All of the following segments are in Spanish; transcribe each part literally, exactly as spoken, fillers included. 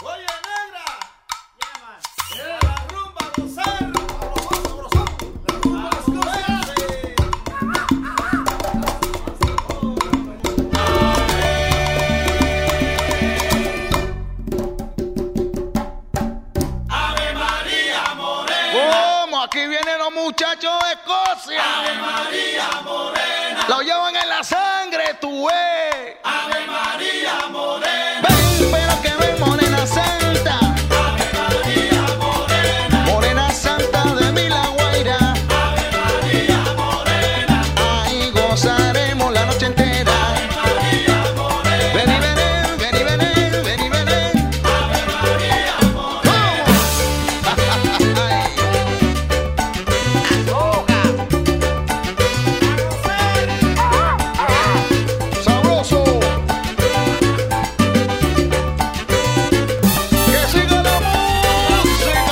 Oye, negra. Yeah, man. Yeah. La rumba, gozar. Sabrosón, sabrosón. La rumba, Ave María Morena. ¿Cómo? Aquí vienen los muchachos de Escocia. Ave María Morena. Lo llevan en la sangre, tú ves. Ave María Morena. Ven, pero que ven, morena santa. Ave María Morena. Morena santa de mi La Guaira. Ave María Morena. Ahí gozaremos la noche entera. Ave María Morena. Ven y ven, ven y ven, ven y ven. Ave María Morena. Sabroso. Que siga la música.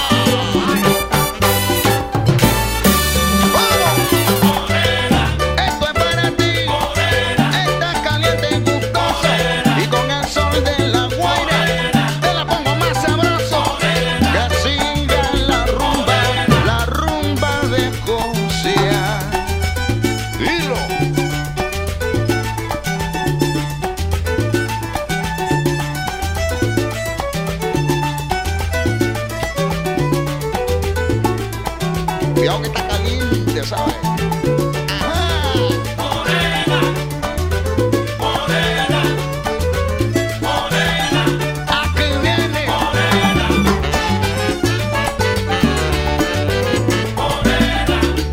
Vamos. Esto es para ti. Estás caliente y gustoso. Y con el sol de La Guaira te la pongo más sabroso. Que siga la rumba, la rumba de Escocia. Dilo. Cuidado que está caliente, ¿sabes? Ajá. Morena. Morena. Morena. Aquí viene. Morena. Morena.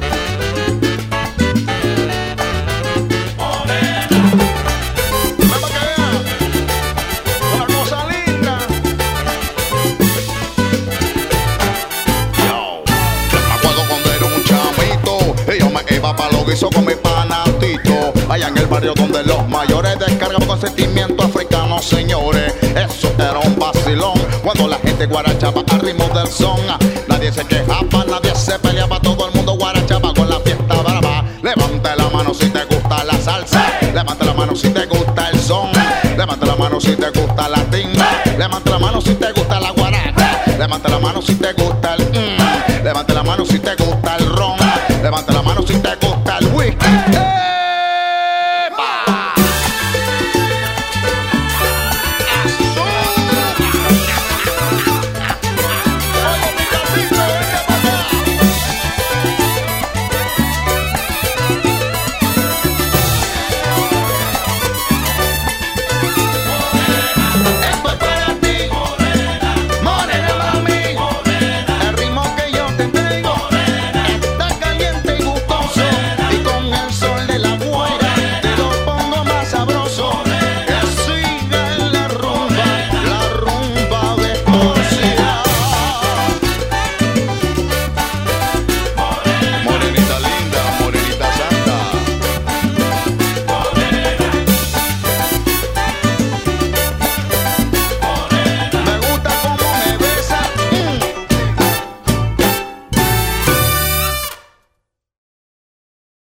Morena. Ven para que vean. Una cosa linda. Yo, me acuerdo cuando era un chamito y yo me iba pa' lo guiso con mi panatito. Allá en el barrio donde los mayores descargan con sentimiento africano, señores. Eso era un vacilón cuando la gente guarachaba al ritmo del son. Nadie se quejaba, nadie se peleaba, todo el mundo guarachaba con la fiesta brava. Levante la mano si te gusta la salsa. Levante la mano si te gusta el son. Levante la mano si te gusta la timba. Levante la mano si te gusta la guaracha. Levante la mano si te gusta